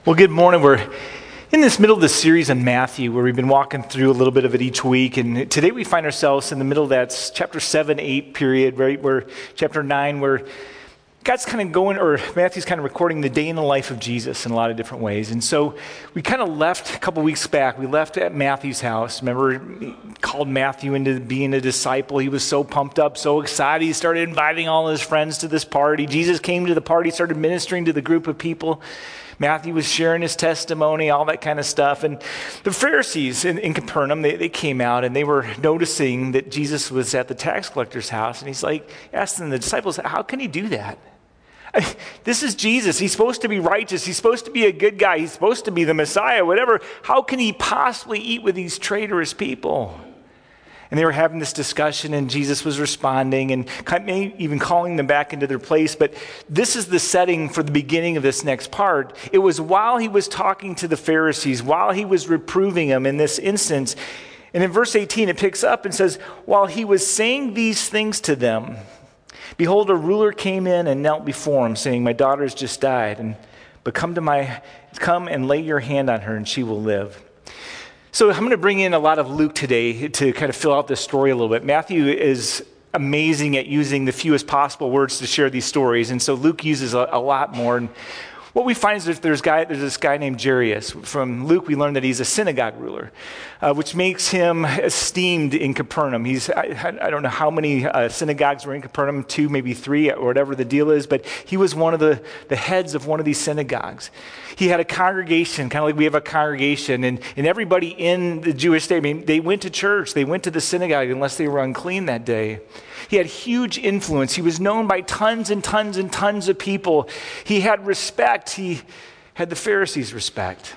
Well, good morning. We're in this middle of the series on Matthew where we've been walking through a little bit of it each week. And today we find ourselves in the middle of that chapter 7, 8 period, right? Where chapter 9, where God's kind of going, or Matthew's kind of recording the day in the life of Jesus in a lot of different ways. And so we kind of left a couple weeks back. We left at Matthew's house. Remember, he called Matthew into being a disciple. He was so pumped up, so excited. He started inviting all his friends to this party. Jesus came to the party, started ministering to the group of people. Matthew was sharing his testimony, all that kind of stuff. And the Pharisees in Capernaum, they came out and they were noticing that Jesus was at the tax collector's house. And he's like, asking the disciples, how can he do that? This is Jesus. He's supposed to be righteous. He's supposed to be a good guy. He's supposed to be the Messiah, whatever. How can he possibly eat with these traitorous people? And they were having this discussion, and Jesus was responding and even calling them back into their place. But this is the setting for the beginning of this next part. It was while he was talking to the Pharisees, while he was reproving them in this instance. And in verse 18, it picks up and says, while he was saying these things to them, behold, a ruler came in and knelt before him, saying, my daughter has just died, but come and lay your hand on her, and she will live. So I'm going to bring in a lot of Luke today to kind of fill out this story a little bit. Matthew is amazing at using the fewest possible words to share these stories, and so Luke uses a lot more. And what we find is that there's this guy named Jairus. From Luke, we learn that he's a synagogue ruler, which makes him esteemed in Capernaum. I don't know how many synagogues were in Capernaum, 2, maybe 3, or whatever the deal is, but he was one of the heads of one of these synagogues. He had a congregation, kind of like we have a congregation, and everybody in the Jewish state, I mean, they went to church, they went to the synagogue unless they were unclean that day. He had huge influence. He was known by tons and tons and tons of people. He had respect. He had the Pharisees' respect.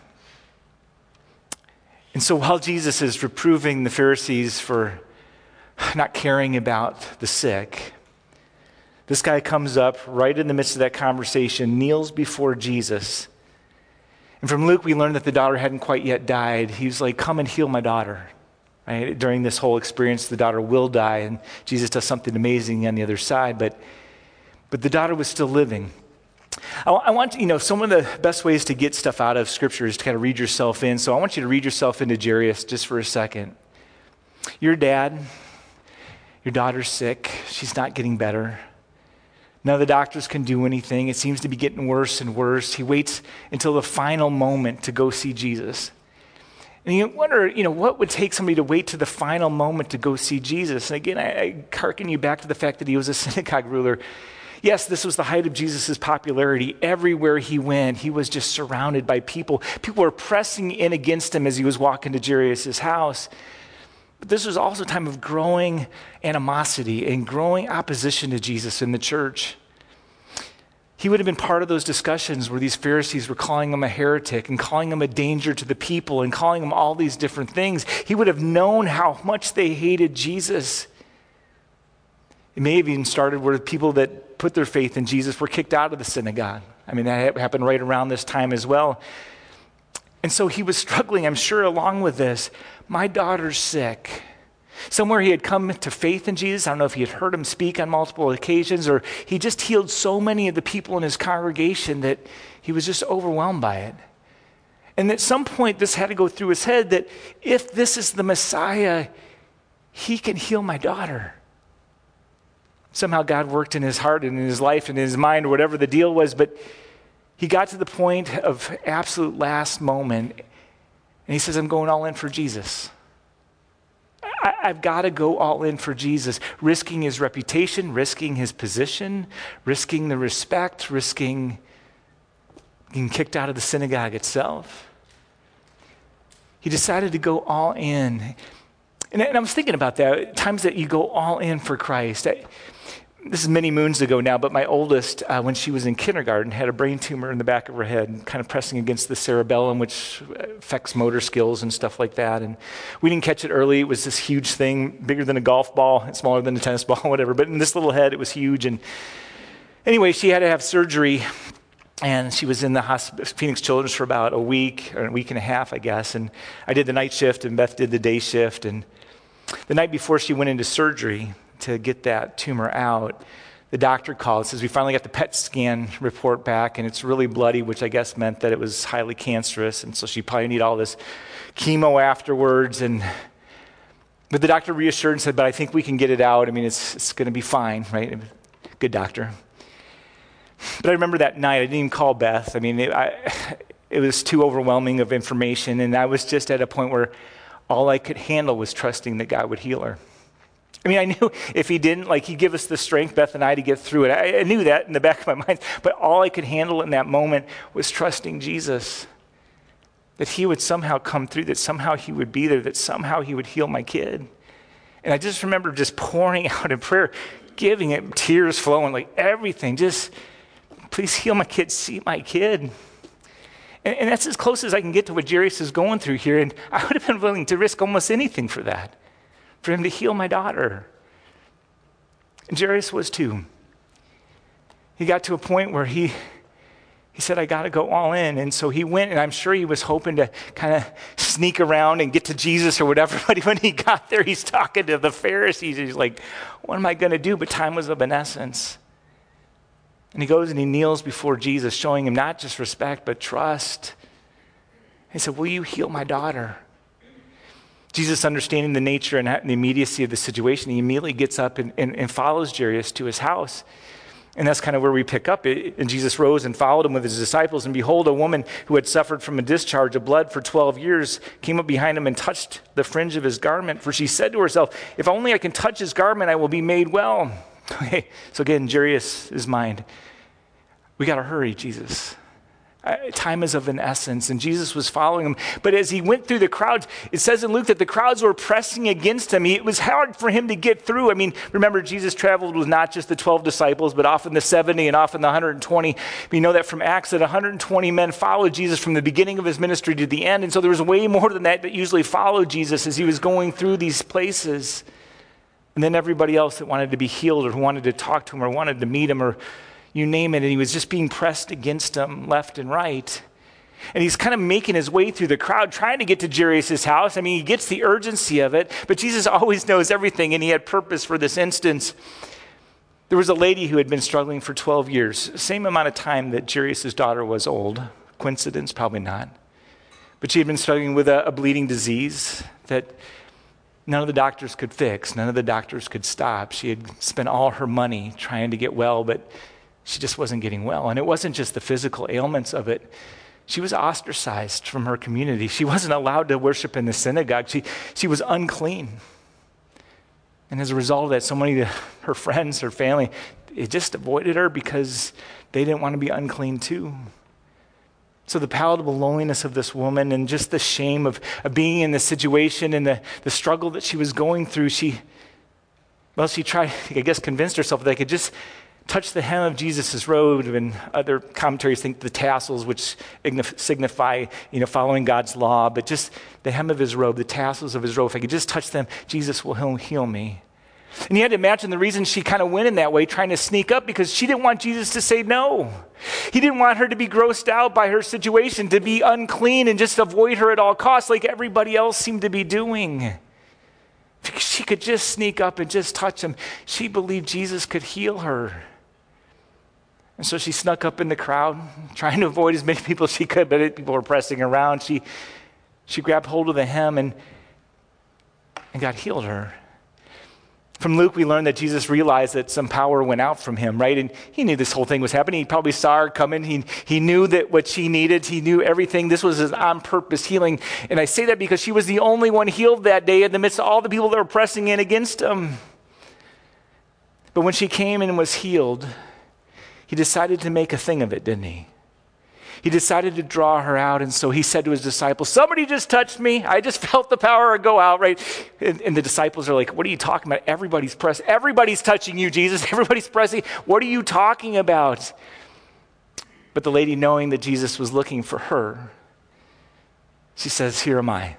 And so while Jesus is reproving the Pharisees for not caring about the sick, this guy comes up right in the midst of that conversation, kneels before Jesus. And from Luke, we learn that the daughter hadn't quite yet died. He was like, come and heal my daughter. Right? During this whole experience, the daughter will die, and Jesus does something amazing on the other side, but the daughter was still living. I want some of the best ways to get stuff out of Scripture is to kind of read yourself in, so I want you to read yourself into Jairus just for a second. Your dad, your daughter's sick, she's not getting better. None of the doctors can do anything. It seems to be getting worse and worse. He waits until the final moment to go see Jesus. And you wonder, what would take somebody to wait to the final moment to go see Jesus? And again, I hearken you back to the fact that he was a synagogue ruler. Yes, this was the height of Jesus' popularity. Everywhere he went, he was just surrounded by people. People were pressing in against him as he was walking to Jairus' house. But this was also a time of growing animosity and growing opposition to Jesus in the church. He would have been part of those discussions where these Pharisees were calling him a heretic and calling him a danger to the people and calling him all these different things. He would have known how much they hated Jesus. It may have even started where people that put their faith in Jesus were kicked out of the synagogue. I mean, that happened right around this time as well. And so he was struggling, I'm sure, along with this. My daughter's sick. Somewhere he had come to faith in Jesus. I don't know if he had heard him speak on multiple occasions, or he just healed so many of the people in his congregation that he was just overwhelmed by it. And at some point, this had to go through his head that if this is the Messiah, he can heal my daughter. Somehow God worked in his heart and in his life and in his mind, or whatever the deal was, but he got to the point of absolute last moment, and he says, I'm going all in for Jesus. I've got to go all in for Jesus, risking his reputation, risking his position, risking the respect, risking being kicked out of the synagogue itself. He decided to go all in. And I was thinking about that, times that you go all in for Christ. This is many moons ago now, but my oldest, when she was in kindergarten, had a brain tumor in the back of her head, kind of pressing against the cerebellum, which affects motor skills and stuff like that. And we didn't catch it early. It was this huge thing, bigger than a golf ball, and smaller than a tennis ball, whatever. But in this little head, it was huge. And anyway, she had to have surgery, and she was in the Phoenix Children's for about a week, or a week and a half, I guess. And I did the night shift, and Beth did the day shift. And the night before she went into surgery to get that tumor out, the doctor called. It says, we finally got the PET scan report back, and it's really bloody, which I guess meant that it was highly cancerous, and so she probably need all this chemo afterwards. But the doctor reassured and said, but I think we can get it out. I mean, it's going to be fine, right? Good doctor. But I remember that night, I didn't even call Beth. I mean, it was too overwhelming of information, and I was just at a point where all I could handle was trusting that God would heal her. I mean, I knew if he didn't, he'd give us the strength, Beth and I, to get through it. I knew that in the back of my mind, but all I could handle in that moment was trusting Jesus, that he would somehow come through, that somehow he would be there, that somehow he would heal my kid. And I just remember just pouring out in prayer, giving it, tears flowing, everything, just, please heal my kid, see my kid. And that's as close as I can get to what Jairus is going through here, and I would have been willing to risk almost anything for that, for him to heal my daughter. And Jairus was too. He got to a point where he said, I got to go all in. And so he went, and I'm sure he was hoping to kind of sneak around and get to Jesus or whatever. But when he got there, he's talking to the Pharisees. He's like, what am I going to do? But time was of an essence. And he goes and he kneels before Jesus, showing him not just respect, but trust. He said, will you heal my daughter? Jesus, understanding the nature and the immediacy of the situation, he immediately gets up and follows Jairus to his house. And that's kind of where we pick up. And Jesus rose and followed him with his disciples. And behold, a woman who had suffered from a discharge of blood for 12 years came up behind him and touched the fringe of his garment. For she said to herself, if only I can touch his garment, I will be made well. Okay, so again, Jairus' mind. We got to hurry, Jesus. Time is of an essence, and Jesus was following him. But as he went through the crowds, it says in Luke that the crowds were pressing against him. It was hard for him to get through. I mean, remember, Jesus traveled with not just the 12 disciples, but often the 70 and often the 120. We know that from Acts that 120 men followed Jesus from the beginning of his ministry to the end. And so there was way more than that usually followed Jesus as he was going through these places. And then everybody else that wanted to be healed or who wanted to talk to him or wanted to meet him or you name it, and he was just being pressed against him left and right. And he's kind of making his way through the crowd, trying to get to Jairus' house. I mean, he gets the urgency of it, but Jesus always knows everything, and he had purpose for this instance. There was a lady who had been struggling for 12 years, same amount of time that Jairus' daughter was old. Coincidence? Probably not. But she had been struggling with a bleeding disease that none of the doctors could fix, none of the doctors could stop. She had spent all her money trying to get well, but she just wasn't getting well. And it wasn't just the physical ailments of it. She was ostracized from her community. She wasn't allowed to worship in the synagogue. She was unclean. And as a result of that, so many of her friends, her family, they just avoided her because they didn't want to be unclean too. So the palatable loneliness of this woman and just the shame of being in this situation and the struggle that she was going through, she tried, I guess, convinced herself that they could just touch the hem of Jesus' robe, and other commentaries think the tassels, which signify, following God's law, but just the hem of his robe, the tassels of his robe. If I could just touch them, Jesus will heal me. And you had to imagine the reason she kind of went in that way, trying to sneak up, because she didn't want Jesus to say no. He didn't want her to be grossed out by her situation, to be unclean and just avoid her at all costs like everybody else seemed to be doing. If she could just sneak up and just touch him, she believed Jesus could heal her. And so she snuck up in the crowd, trying to avoid as many people as she could, but people were pressing around. She grabbed hold of the hem and God healed her. From Luke, we learned that Jesus realized that some power went out from him, right? And he knew this whole thing was happening. He probably saw her coming. He knew that what she needed. He knew everything. This was his on-purpose healing. And I say that because she was the only one healed that day in the midst of all the people that were pressing in against him. But when she came and was healed, he decided to make a thing of it, didn't he? He decided to draw her out, and so he said to his disciples, somebody just touched me. I just felt the power go out, right? And the disciples are like, what are you talking about? Everybody's touching you, Jesus. Everybody's pressing. What are you talking about? But the lady, knowing that Jesus was looking for her, she says, here am I.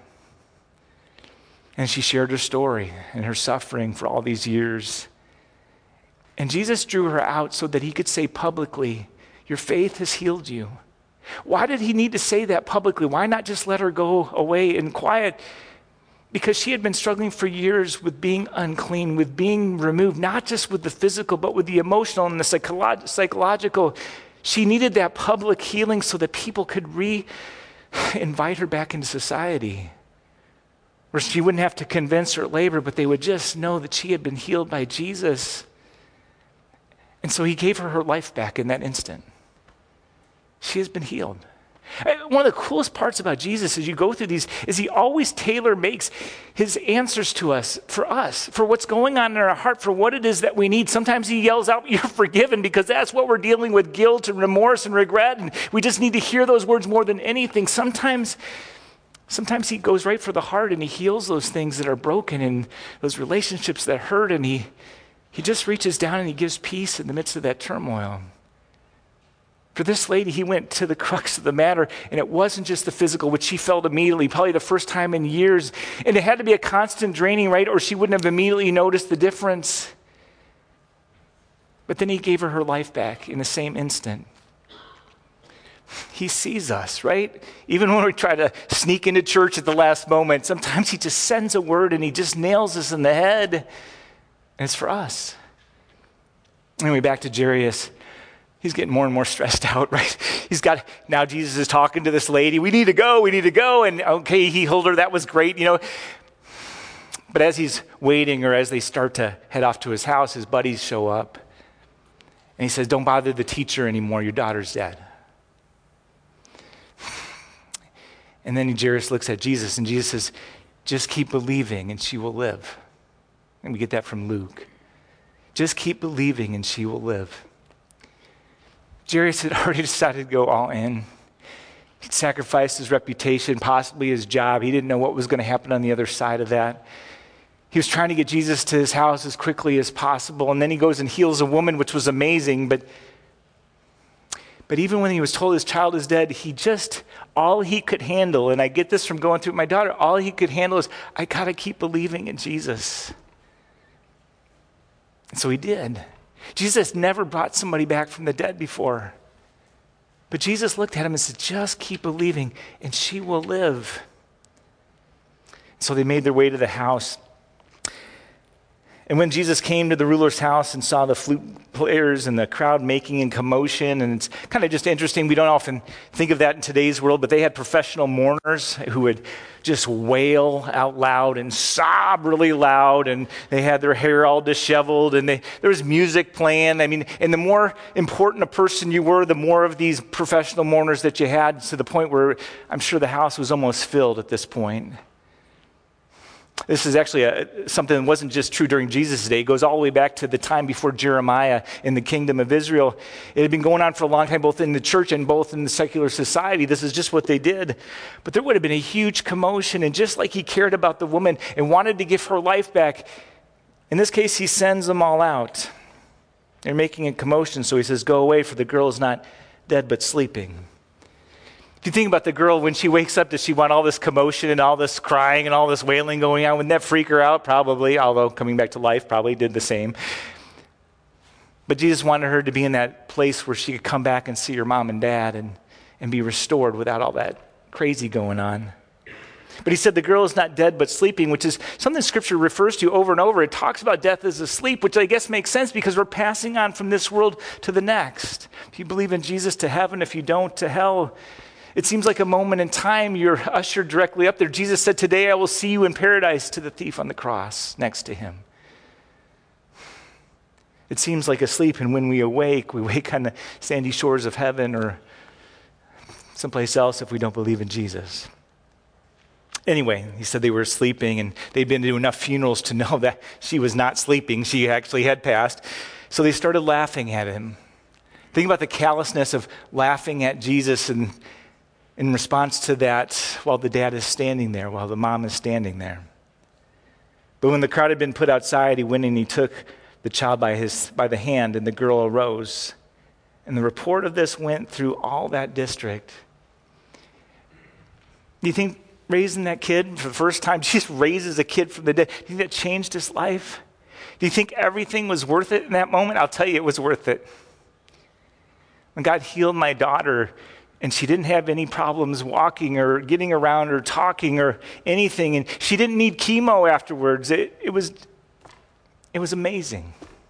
And she shared her story and her suffering for all these years. And Jesus drew her out so that he could say publicly, your faith has healed you. Why did he need to say that publicly? Why not just let her go away in quiet? because she had been struggling for years with being unclean, with being removed, not just with the physical, but with the emotional and the psychological. She needed that public healing so that people could invite her back into society, where she wouldn't have to convince her labor, but they would just know that she had been healed by Jesus. And so he gave her life back in that instant. She has been healed. One of the coolest parts about Jesus as you go through these is he always tailor makes his answers to us, for what's going on in our heart, for what it is that we need. Sometimes he yells out, "You're forgiven," because that's what we're dealing with, guilt and remorse and regret, and we just need to hear those words more than anything. Sometimes he goes right for the heart and he heals those things that are broken and those relationships that hurt, and he just reaches down and he gives peace in the midst of that turmoil. For this lady, he went to the crux of the matter, and it wasn't just the physical, which she felt immediately, probably the first time in years. And it had to be a constant draining, right? Or she wouldn't have immediately noticed the difference. But then he gave her life back in the same instant. He sees us, right? Even when we try to sneak into church at the last moment, sometimes he just sends a word and he just nails us in the head. And it's for us. Anyway, back to Jairus. He's getting more and more stressed out, right? Now Jesus is talking to this lady. We need to go. And okay, he healed her. That was great, But as he's waiting, or as they start to head off to his house, his buddies show up. And he says, "Don't bother the teacher anymore. Your daughter's dead." And then Jairus looks at Jesus, and Jesus says, "Just keep believing, and she will live." And we get that from Luke. Just keep believing, and she will live. Jairus had already decided to go all in. He'd sacrificed his reputation, possibly his job. He didn't know what was going to happen on the other side of that. He was trying to get Jesus to his house as quickly as possible, and then he goes and heals a woman, which was amazing. But even when he was told his child is dead, all he could handle, and I get this from going through with my daughter, all he could handle is, I got to keep believing in Jesus. And so he did. Jesus never brought somebody back from the dead before. But Jesus looked at him and said, "Just keep believing, and she will live." So they made their way to the house. And when Jesus came to the ruler's house and saw the flute players and the crowd making a commotion, and it's kind of just interesting, we don't often think of that in today's world, but they had professional mourners who would just wail out loud and sob really loud, and they had their hair all disheveled, and there was music playing. And the more important a person you were, the more of these professional mourners that you had, to the point where I'm sure the house was almost filled at this point. This is actually something that wasn't just true during Jesus' day. It goes all the way back to the time before Jeremiah in the kingdom of Israel. It had been going on for a long time, both in the church and both in the secular society. This is just what they did. But there would have been a huge commotion, and just like he cared about the woman and wanted to give her life back, in this case, he sends them all out. They're making a commotion, so he says, "Go away, for the girl is not dead but sleeping." If you think about the girl, when she wakes up, does she want all this commotion and all this crying and all this wailing going on? Wouldn't that freak her out? Probably, although coming back to life probably did the same. But Jesus wanted her to be in that place where she could come back and see her mom and dad and be restored without all that crazy going on. But he said the girl is not dead but sleeping, which is something Scripture refers to over and over. It talks about death as a sleep, which I guess makes sense because we're passing on from this world to the next. If you believe in Jesus, to heaven. If you don't, to hell. It seems like a moment in time, you're ushered directly up there. Jesus said, "Today I will see you in paradise," to the thief on the cross next to him. It seems like a sleep, and when we wake on the sandy shores of heaven or someplace else if we don't believe in Jesus. Anyway, he said they were sleeping, and they'd been to enough funerals to know that she was not sleeping. She actually had passed. So they started laughing at him. Think about the callousness of laughing at Jesus, and in response to that, while the dad is standing there, while the mom is standing there. But when the crowd had been put outside, he went and he took the child by the hand, and the girl arose. And the report of this went through all that district. Do you think raising that kid for the first time, Jesus raises a kid from the dead, do you think that changed his life? Do you think everything was worth it in that moment? I'll tell you, it was worth it. When God healed my daughter, And she didn't have any problems walking or getting around or talking or anything. And she didn't need chemo afterwards. It was amazing.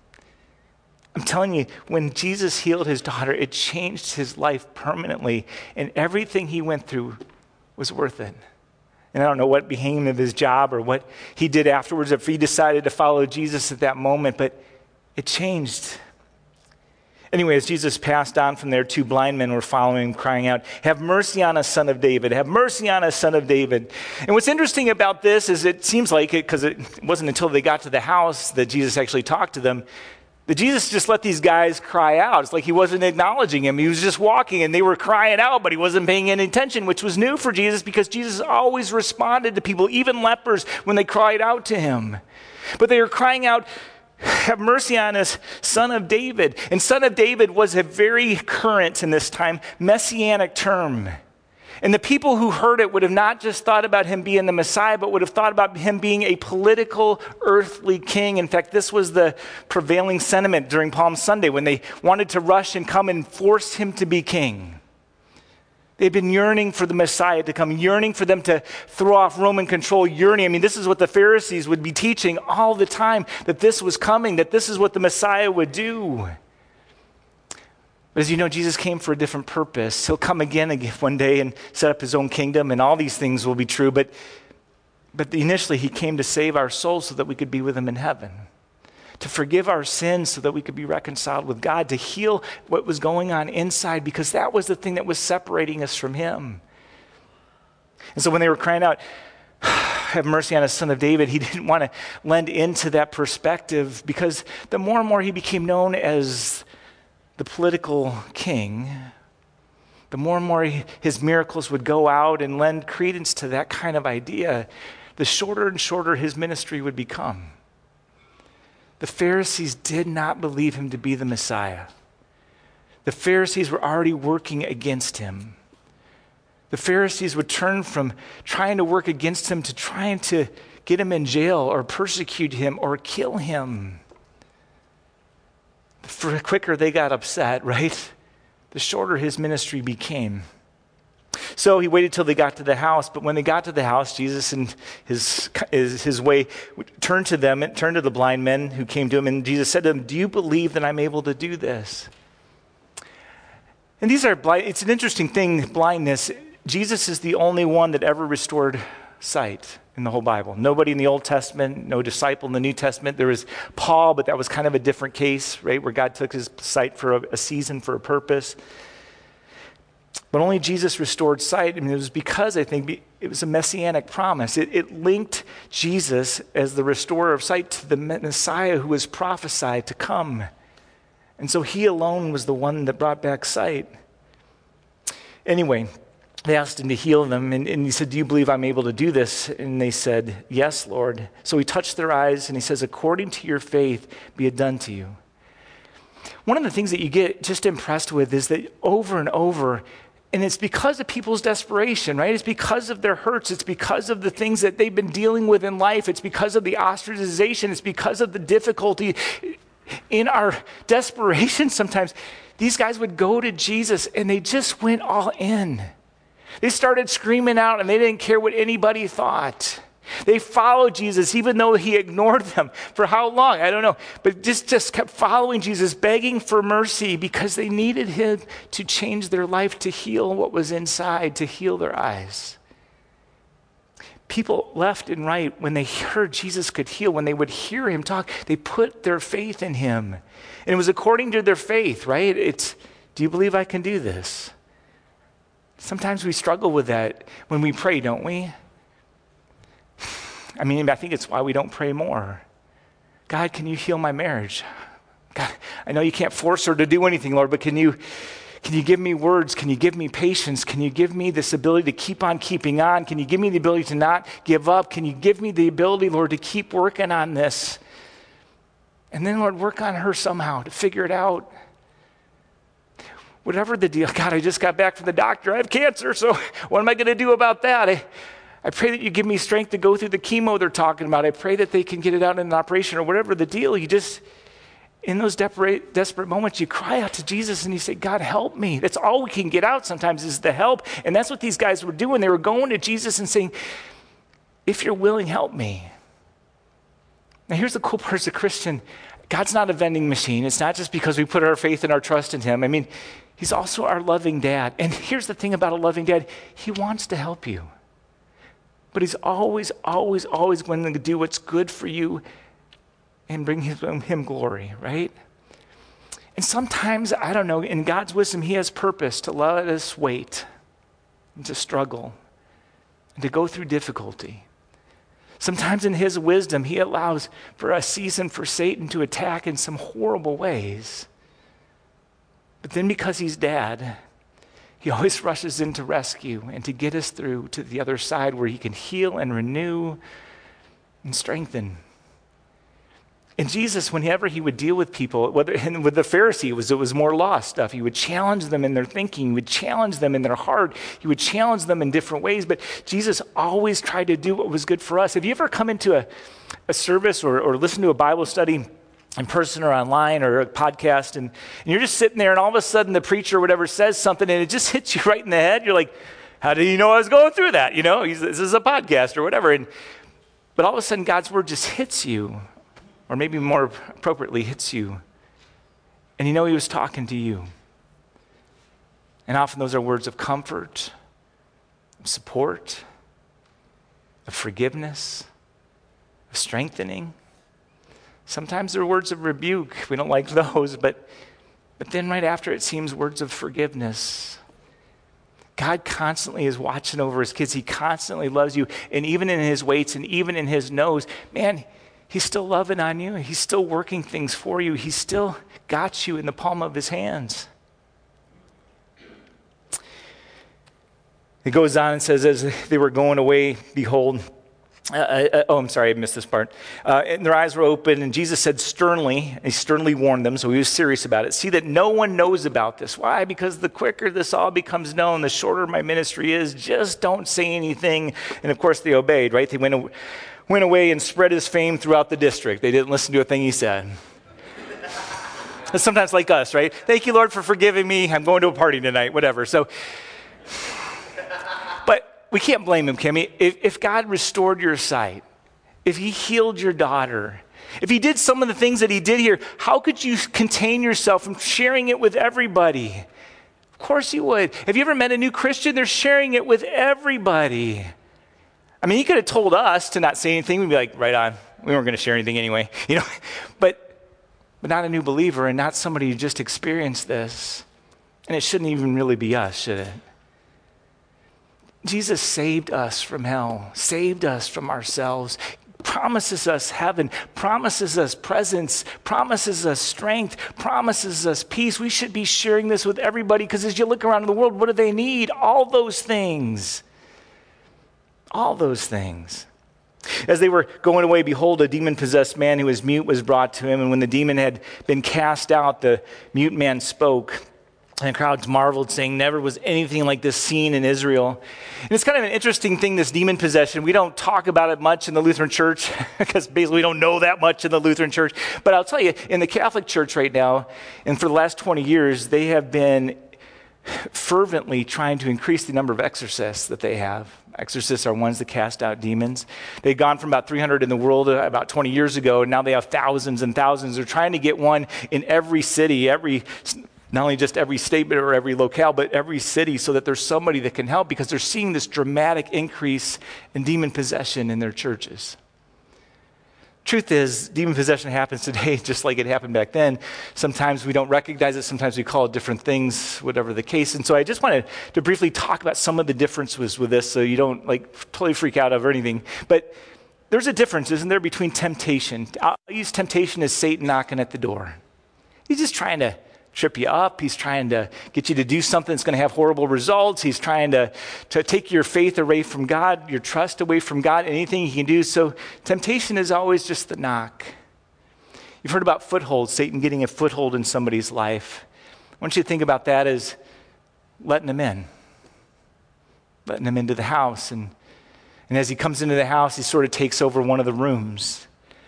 I'm telling you, when Jesus healed his daughter, it changed his life permanently. And everything he went through was worth it. And I don't know what became of his job or what he did afterwards, if he decided to follow Jesus at that moment, but it changed. Anyway, as Jesus passed on from there, 2 blind men were following him, crying out, "Have mercy on us, Son of David. Have mercy on us, Son of David." And what's interesting about this is it seems like it, because it wasn't until they got to the house that Jesus actually talked to them, that Jesus just let these guys cry out. It's like he wasn't acknowledging him. He was just walking and they were crying out, but he wasn't paying any attention, which was new for Jesus because Jesus always responded to people, even lepers, when they cried out to him. But they were crying out, "Have mercy on us, Son of David." And Son of David was a very current in this time messianic term. And the people who heard it would have not just thought about him being the Messiah, but would have thought about him being a political, earthly king. In fact, this was the prevailing sentiment during Palm Sunday when they wanted to rush and come and force him to be king. They'd been yearning for the Messiah to come, yearning for them to throw off Roman control, yearning. I mean, this is what the Pharisees would be teaching all the time, that this was coming, that this is what the Messiah would do. But as you know, Jesus came for a different purpose. He'll come again one day and set up his own kingdom, and all these things will be true. But initially, he came to save our souls so that we could be with him in heaven, to forgive our sins so that we could be reconciled with God, to heal what was going on inside, because that was the thing that was separating us from him. And so when they were crying out, "Have mercy on us, Son of David," he didn't want to lend into that perspective, because the more and more he became known as the political king, the more and more his miracles would go out and lend credence to that kind of idea, the shorter and shorter his ministry would become. The Pharisees did not believe him to be the Messiah. The Pharisees were already working against him. The Pharisees would turn from trying to work against him to trying to get him in jail or persecute him or kill him. The quicker they got upset, right, the shorter his ministry became. So he waited till they got to the house, but when they got to the house, Jesus in his way turned to the blind men who came to him, and Jesus said to them, "Do you believe that I'm able to do this?" And these are blind. It's an interesting thing, blindness. Jesus is the only one that ever restored sight in the whole Bible. Nobody in the Old Testament, no disciple in the New Testament. There was Paul, but that was kind of a different case, right, where God took his sight for a season, for a purpose. But only Jesus restored sight, and it was because, I think, it was a messianic promise. It linked Jesus as the restorer of sight to the Messiah who was prophesied to come. And so he alone was the one that brought back sight. Anyway, they asked him to heal them, and he said, "Do you believe I'm able to do this?" And they said, "Yes, Lord." So he touched their eyes, and he says, "According to your faith, be it done to you." One of the things that you get just impressed with is that over and over, and it's because of people's desperation, right? It's because of their hurts. It's because of the things that they've been dealing with in life. It's because of the ostracization. It's because of the difficulty. In our desperation sometimes, these guys would go to Jesus, and they just went all in. They started screaming out, and they didn't care what anybody thought. They followed Jesus, even though he ignored them. For how long? I don't know. But just kept following Jesus, begging for mercy because they needed him to change their life, to heal what was inside, to heal their eyes. People left and right, when they heard Jesus could heal, when they would hear him talk, they put their faith in him. And it was according to their faith, right? It's, do you believe I can do this? Sometimes we struggle with that when we pray, don't we? I mean, I think it's why we don't pray more. God, can you heal my marriage? God, I know you can't force her to do anything, Lord, but can you give me words? Can you give me patience? Can you give me this ability to keep on keeping on? Can you give me the ability to not give up? Can you give me the ability, Lord, to keep working on this? And then, Lord, work on her somehow to figure it out. Whatever the deal. God, I just got back from the doctor. I have cancer, so what am I going to do about that? I pray that you give me strength to go through the chemo they're talking about. I pray that they can get it out in an operation or whatever the deal. in those desperate moments, you cry out to Jesus and you say, God, help me. That's all we can get out sometimes is the help. And that's what these guys were doing. They were going to Jesus and saying, if you're willing, help me. Now, here's the cool part as a Christian. God's not a vending machine. It's not just because we put our faith and our trust in him. I mean, he's also our loving dad. And here's the thing about a loving dad. He wants to help you. But he's always, always, always going to do what's good for you and bring him glory, right? And sometimes, I don't know, in God's wisdom, he has purpose to let us wait and to struggle and to go through difficulty. Sometimes in his wisdom, he allows for a season for Satan to attack in some horrible ways. But then because he's dad, he always rushes in to rescue and to get us through to the other side where he can heal and renew and strengthen. And Jesus, whenever he would deal with people, and with the Pharisee, it was more law stuff. He would challenge them in their thinking. He would challenge them in their heart. He would challenge them in different ways. But Jesus always tried to do what was good for us. Have you ever come into a service or listened to a Bible study in person or online or a podcast, and you're just sitting there and all of a sudden the preacher or whatever says something and it just hits you right in the head? You're like, how did you know I was going through that? You know, this is a podcast or whatever. But all of a sudden God's word just hits you. Or maybe more appropriately, hits you. And you know he was talking to you. And often those are words of comfort, of support, of forgiveness, of strengthening. Sometimes they're words of rebuke. We don't like those, but then right after it seems words of forgiveness. God constantly is watching over his kids. He constantly loves you. And even in his waits and even in his no's, man, he's still loving on you. He's still working things for you. He's still got you in the palm of his hands. It goes on and says, as they were going away, behold, I'm sorry, I missed this part. And their eyes were open, and Jesus said sternly, he sternly warned them, so he was serious about it. See that no one knows about this. Why? Because the quicker this all becomes known, the shorter my ministry is. Just don't say anything. And of course they obeyed, right? They went away and spread his fame throughout the district. They didn't listen to a thing he said. It's sometimes like us, right? Thank you, Lord, for forgiving me. I'm going to a party tonight, whatever. So, but we can't blame him, Kimmy. If God restored your sight, if he healed your daughter, if he did some of the things that he did here, how could you contain yourself from sharing it with everybody? Of course you would. Have you ever met a new Christian? They're sharing it with everybody. I mean, he could have told us to not say anything. We'd be like, right on. We weren't going to share anything anyway, you know. But not a new believer and not somebody who just experienced this. And it shouldn't even really be us, should it? Jesus saved us from hell, saved us from ourselves, promises us heaven, promises us presence, promises us strength, promises us peace. We should be sharing this with everybody because as you look around in the world, what do they need? All those things. All those things. As they were going away, behold, a demon-possessed man who was mute was brought to him. And when the demon had been cast out, the mute man spoke. And the crowds marveled, saying, never was anything like this seen in Israel. And it's kind of an interesting thing, this demon possession. We don't talk about it much in the Lutheran Church because basically we don't know that much in the Lutheran Church. But I'll tell you, in the Catholic Church right now, and for the last 20 years, they have been fervently trying to increase the number of exorcists that they have. Exorcists are ones that cast out demons. They've gone from about 300 in the world about 20 years ago, and now they have thousands and thousands. They're trying to get one in every city, not only just every state or every locale, but every city, so that there's somebody that can help because they're seeing this dramatic increase in demon possession in their churches. Truth is, demon possession happens today just like it happened back then. Sometimes we don't recognize it. Sometimes we call it different things, whatever the case. And so I just wanted to briefly talk about some of the differences with this so you don't totally freak out over anything. But there's a difference, isn't there, between temptation. I'll use temptation as Satan knocking at the door. He's just trying to trip you up. He's trying to get you to do something that's going to have horrible results. He's trying to take your faith away from God, your trust away from God, anything he can do. So temptation is always just the knock. You've heard about footholds, Satan getting a foothold in somebody's life. I want you to think about that as letting him in, letting him into the house. And as he comes into the house, he sort of takes over one of the rooms.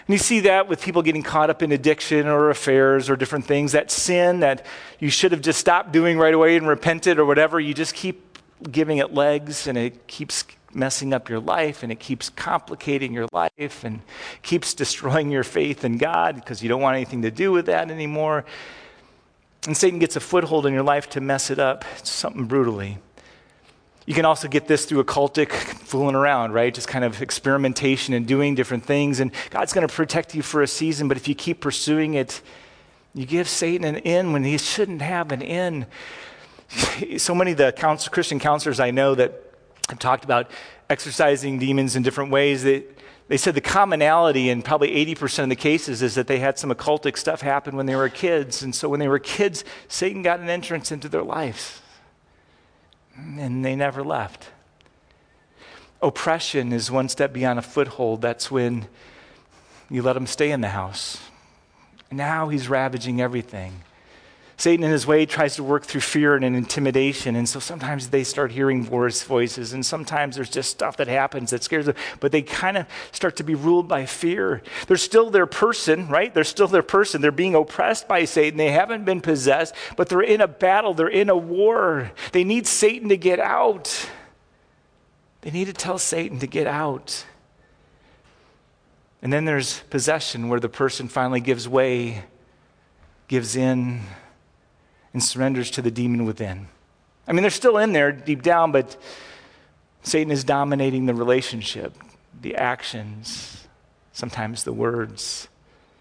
And you see that with people getting caught up in addiction or affairs or different things, that sin that you should have just stopped doing right away and repented or whatever, you just keep giving it legs, and it keeps messing up your life, and it keeps complicating your life, and keeps destroying your faith in God because you don't want anything to do with that anymore. And Satan gets a foothold in your life to mess it up, something brutally. You can also get this through occultic fooling around, right? Just kind of experimentation and doing different things. And God's going to protect you for a season, but if you keep pursuing it, you give Satan an in when he shouldn't have an in. So many of the Christian counselors I know that have talked about exorcising demons in different ways, they said the commonality in probably 80% of the cases is that they had some occultic stuff happen when they were kids. And so when they were kids, Satan got an entrance into their lives. And they never left. Oppression is one step beyond a foothold. That's when you let him stay in the house. Now he's ravaging everything. Satan in his way tries to work through fear and intimidation. And so sometimes they start hearing voices, and sometimes there's just stuff that happens that scares them. But they kind of start to be ruled by fear. They're still their person, right? They're still their person. They're being oppressed by Satan. They haven't been possessed, but they're in a battle. They're in a war. They need Satan to get out. They need to tell Satan to get out. And then there's possession, where the person finally gives way, gives in, and surrenders to the demon within. I mean, they're still in there deep down, but Satan is dominating the relationship, the actions, sometimes the words.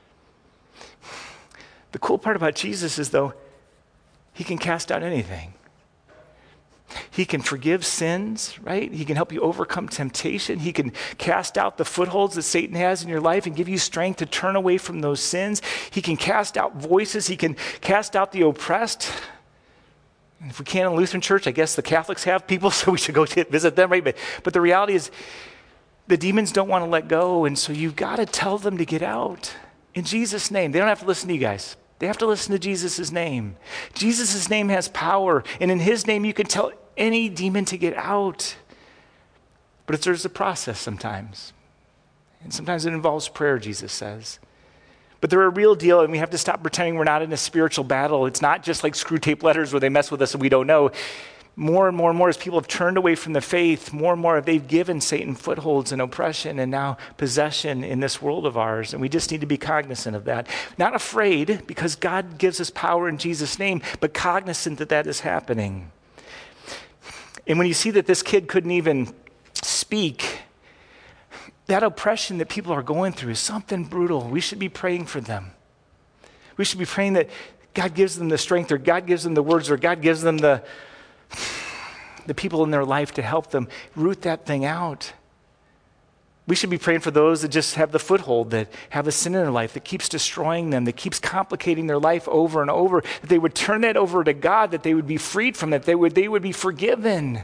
The cool part about Jesus is, though, he can cast out anything. He can forgive sins, right? He can help you overcome temptation. He can cast out the footholds that Satan has in your life and give you strength to turn away from those sins. He can cast out voices. He can cast out the oppressed. And if we can't in Lutheran Church, I guess the Catholics have people, so we should go visit them, right? But the reality is, the demons don't want to let go, and so you've got to tell them to get out. In Jesus' name. They don't have to listen to you guys. They have to listen to Jesus' name. Jesus' name has power, and in his name you can tell any demon to get out. But there's a process sometimes. And sometimes it involves prayer, Jesus says. But they're a real deal, and we have to stop pretending we're not in a spiritual battle. It's not just like screw tape letters where they mess with us and we don't know. More and more and more, as people have turned away from the faith, more and more they've given Satan footholds and oppression and now possession in this world of ours. And we just need to be cognizant of that. Not afraid, because God gives us power in Jesus' name, but cognizant that that is happening. And when you see that this kid couldn't even speak, that oppression that people are going through is something brutal. We should be praying for them. We should be praying that God gives them the strength, or God gives them the words, or God gives them the people in their life to help them root that thing out. We should be praying for those that just have the foothold, that have a sin in their life that keeps destroying them, that keeps complicating their life over and over, that they would turn that over to God, that they would be freed from that, they would be forgiven.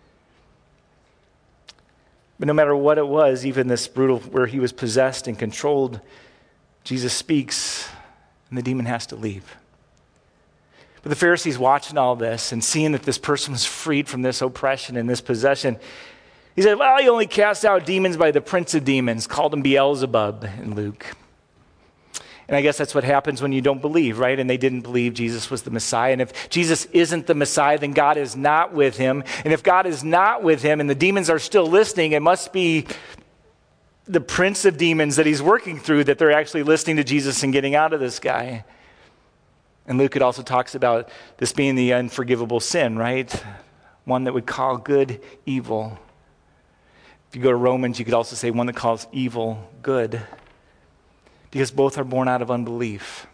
But no matter what it was, even this brutal, where he was possessed and controlled, Jesus speaks, and the demon has to leave. But the Pharisees watching all this and seeing that this person was freed from this oppression and this possession, he said, well, he only cast out demons by the prince of demons, called him Beelzebub in Luke. And I guess that's what happens when you don't believe, right? And they didn't believe Jesus was the Messiah. And if Jesus isn't the Messiah, then God is not with him. And if God is not with him and the demons are still listening, it must be the prince of demons that he's working through that they're actually listening to Jesus and getting out of this guy. And Luke, it also talks about this being the unforgivable sin, right? One that would call good evil. If you go to Romans, you could also say one that calls evil good, because both are born out of unbelief.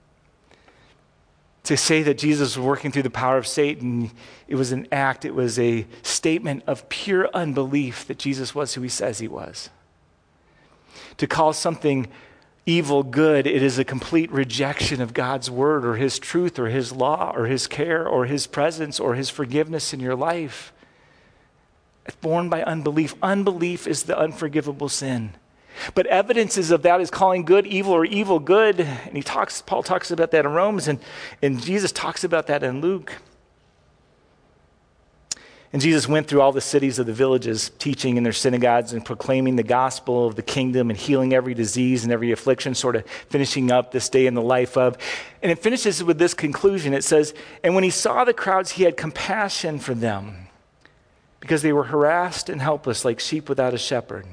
To say that Jesus was working through the power of Satan, it was an act, it was a statement of pure unbelief that Jesus was who he says he was. To call something evil good, it is a complete rejection of God's word or his truth or his law or his care or his presence or his forgiveness in your life. It's born by unbelief. Unbelief is the unforgivable sin. But evidences of that is calling good evil or evil good. And Paul talks about that in Romans, and Jesus talks about that in Luke. And Jesus went through all the cities of the villages, teaching in their synagogues and proclaiming the gospel of the kingdom and healing every disease and every affliction, sort of finishing up this day in the life of. And it finishes with this conclusion. It says, and when he saw the crowds, he had compassion for them because they were harassed and helpless like sheep without a shepherd.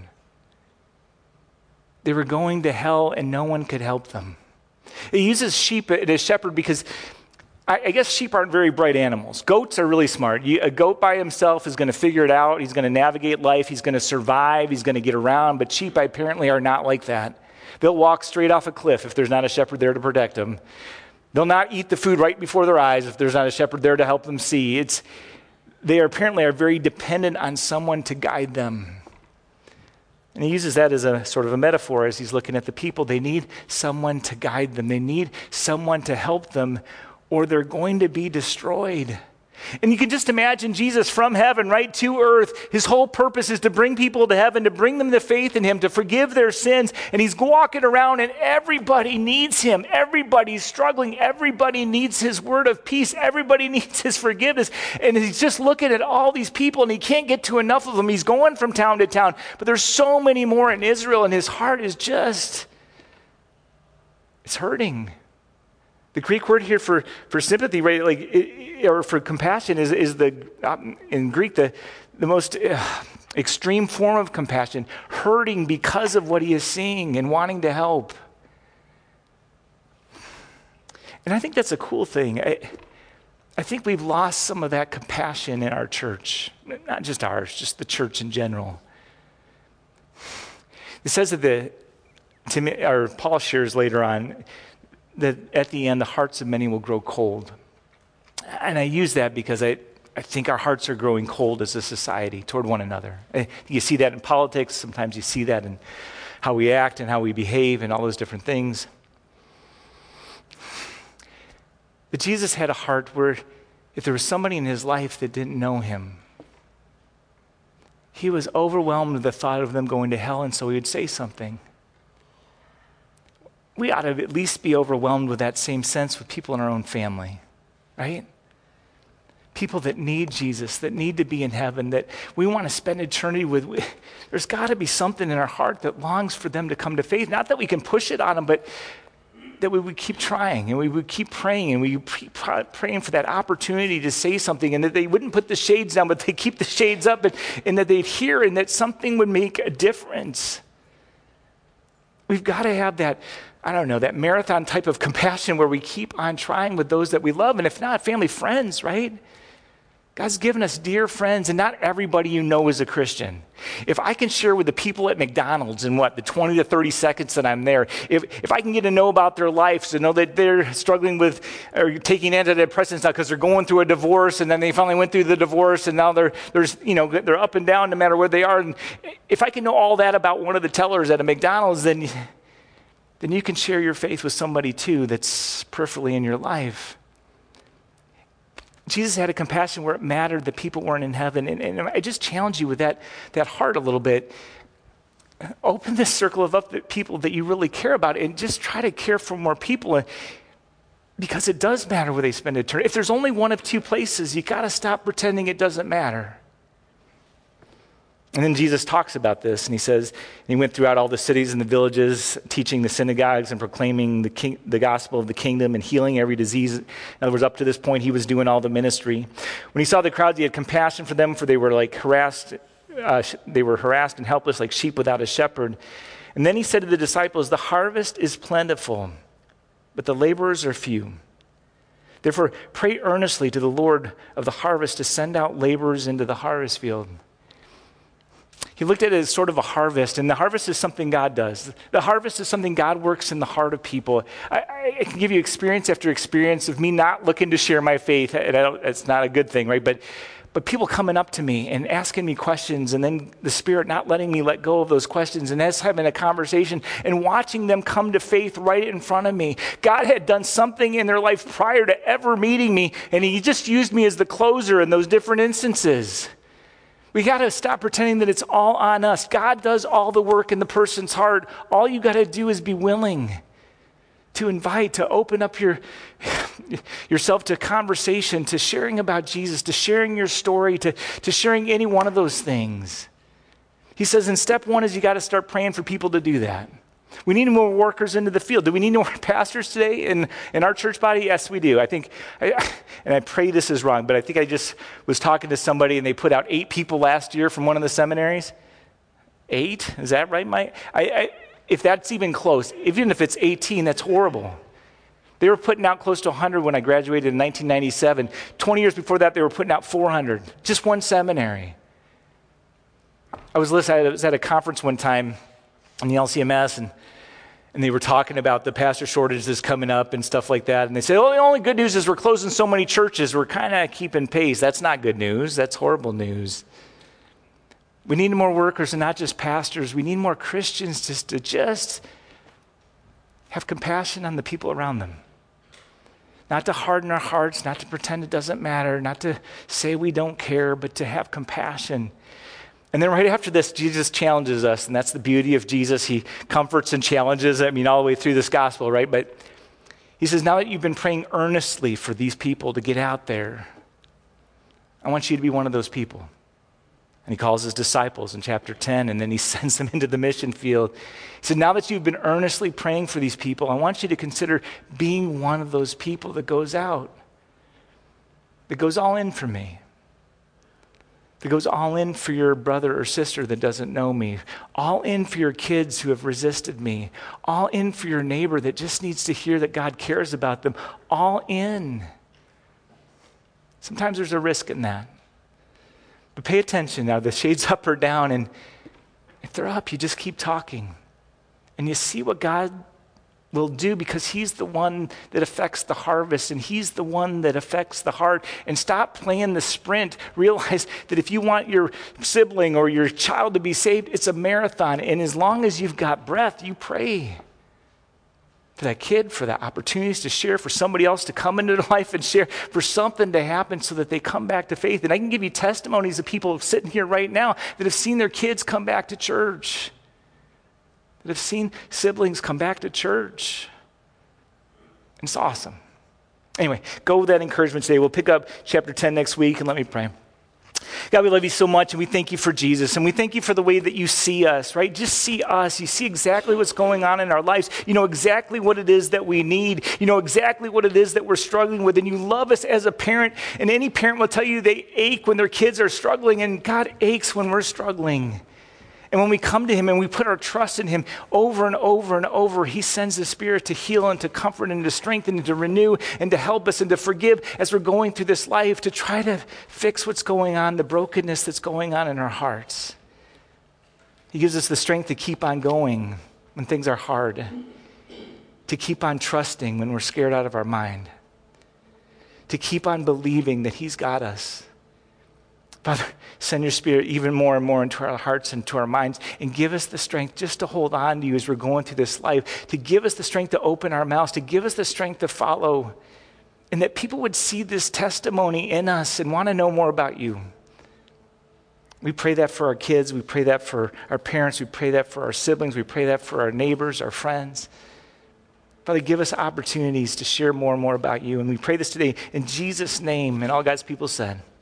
They were going to hell and no one could help them. It uses sheep and a shepherd because I guess sheep aren't very bright animals. Goats are really smart. A goat by himself is going to figure it out. He's going to navigate life. He's going to survive. He's going to get around. But sheep apparently are not like that. They'll walk straight off a cliff if there's not a shepherd there to protect them. They'll not eat the food right before their eyes if there's not a shepherd there to help them see. They apparently are very dependent on someone to guide them. And he uses that as a sort of a metaphor as he's looking at the people. They need someone to guide them. They need someone to help them, or they're going to be destroyed. And you can just imagine Jesus from heaven right to earth. His whole purpose is to bring people to heaven, to bring them to faith in him, to forgive their sins. And he's walking around and everybody needs him. Everybody's struggling. Everybody needs his word of peace. Everybody needs his forgiveness. And he's just looking at all these people and he can't get to enough of them. He's going from town to town. But there's so many more in Israel and his heart is just, it's hurting. The Greek word here for sympathy, right, or for compassion is in Greek the most extreme form of compassion, hurting because of what he is seeing and wanting to help. And I think that's a cool thing. I think we've lost some of that compassion in our church, not just ours, just the church in general. It says that Paul shares later on that at the end, the hearts of many will grow cold. And I use that because I think our hearts are growing cold as a society toward one another. You see that in politics. Sometimes you see that in how we act and how we behave and all those different things. But Jesus had a heart where if there was somebody in his life that didn't know him, he was overwhelmed with the thought of them going to hell, and so he would say something. We ought to at least be overwhelmed with that same sense with people in our own family, right? People that need Jesus, that need to be in heaven, that we want to spend eternity with. There's got to be something in our heart that longs for them to come to faith. Not that we can push it on them, but that we would keep trying and we would keep praying and we would keep praying for that opportunity to say something, and that they wouldn't put the shades down, but they keep the shades up, and that they'd hear and that something would make a difference. We've got to have that, that marathon type of compassion where we keep on trying with those that we love. And if not, family, friends, right? God's given us dear friends, and not everybody you know is a Christian. If I can share with the people at McDonald's in the 20 to 30 seconds that I'm there, if I can get to know about their lives, to know that they're struggling with or taking antidepressants now because they're going through a divorce, and then they finally went through the divorce, and now they're up and down no matter where they are. And if I can know all that about one of the tellers at a McDonald's, then you can share your faith with somebody too that's peripherally in your life. Jesus had a compassion where it mattered that people weren't in heaven. And I just challenge you with that heart a little bit. Open this circle of up people that you really care about and just try to care for more people, because it does matter where they spend eternity. If there's only one of two places, you got to stop pretending it doesn't matter. And then Jesus talks about this, and he says, he went throughout all the cities and the villages, teaching the synagogues and proclaiming the gospel of the kingdom and healing every disease. In other words, up to this point, he was doing all the ministry. When he saw the crowds, he had compassion for them, for they were harassed and helpless like sheep without a shepherd. And then he said to the disciples, the harvest is plentiful, but the laborers are few. Therefore, pray earnestly to the Lord of the harvest to send out laborers into the harvest field. He looked at it as sort of a harvest, and the harvest is something God does. The harvest is something God works in the heart of people. I can give you experience after experience of me not looking to share my faith, and it's not a good thing, right? But people coming up to me and asking me questions, and then the Spirit not letting me let go of those questions, and us having a conversation and watching them come to faith right in front of me. God had done something in their life prior to ever meeting me, and he just used me as the closer in those different instances. We got to stop pretending that it's all on us. God does all the work in the person's heart. All you got to do is be willing to invite, to open up your yourself to conversation, to sharing about Jesus, to sharing your story, to sharing any one of those things. He says in step one is you got to start praying for people to do that. We need more workers into the field. Do we need more pastors today in our church body? Yes, we do. I think, and I pray this is wrong, but I think I just was talking to somebody and they put out 8 people last year from one of the seminaries. 8? Is that right, Mike? If that's even close, even if it's 18, that's horrible. They were putting out close to 100 when I graduated in 1997. 20 years before that, they were putting out 400. Just one seminary. I was at a conference one time in the LCMS, and they were talking about the pastor shortages coming up and stuff like that. And they said, oh, the only good news is we're closing so many churches. We're kind of keeping pace. That's not good news. That's horrible news. We need more workers and not just pastors. We need more Christians to have compassion on the people around them. Not to harden our hearts, not to pretend it doesn't matter, not to say we don't care, but to have compassion. And then right after this, Jesus challenges us, and that's the beauty of Jesus. He comforts and challenges, all the way through this gospel, right? But he says, now that you've been praying earnestly for these people to get out there, I want you to be one of those people. And he calls his disciples in chapter 10, and then he sends them into the mission field. He said, now that you've been earnestly praying for these people, I want you to consider being one of those people that goes out, that goes all in for me, that goes all in for your brother or sister that doesn't know me, all in for your kids who have resisted me, all in for your neighbor that just needs to hear that God cares about them, all in. Sometimes there's a risk in that. But pay attention now, the shade's up or down, and if they're up, you just keep talking. And you see what God will do because he's the one that affects the harvest and he's the one that affects the heart. And stop playing the sprint. Realize that if you want your sibling or your child to be saved, it's a marathon. And as long as you've got breath, you pray for that kid, for the opportunities to share, for somebody else to come into their life and share, for something to happen so that they come back to faith. And I can give you testimonies of people sitting here right now that have seen their kids come back to church, that have seen siblings come back to church. And it's awesome. Anyway, go with that encouragement today. We'll pick up chapter 10 next week, and let me pray. God, we love you so much, and we thank you for Jesus, and we thank you for the way that you see us, right? Just see us. You see exactly what's going on in our lives. You know exactly what it is that we need. You know exactly what it is that we're struggling with, and you love us as a parent, and any parent will tell you they ache when their kids are struggling, and God aches when we're struggling. And when we come to him and we put our trust in him over and over and over, he sends the Spirit to heal and to comfort and to strengthen and to renew and to help us and to forgive as we're going through this life, to try to fix what's going on, the brokenness that's going on in our hearts. He gives us the strength to keep on going when things are hard, to keep on trusting when we're scared out of our mind, to keep on believing that he's got us. Father, send your Spirit even more and more into our hearts and to our minds, and give us the strength just to hold on to you as we're going through this life, to give us the strength to open our mouths, to give us the strength to follow, and that people would see this testimony in us and want to know more about you. We pray that for our kids. We pray that for our parents. We pray that for our siblings. We pray that for our neighbors, our friends. Father, give us opportunities to share more and more about you. And we pray this today in Jesus' name. And all God's people said,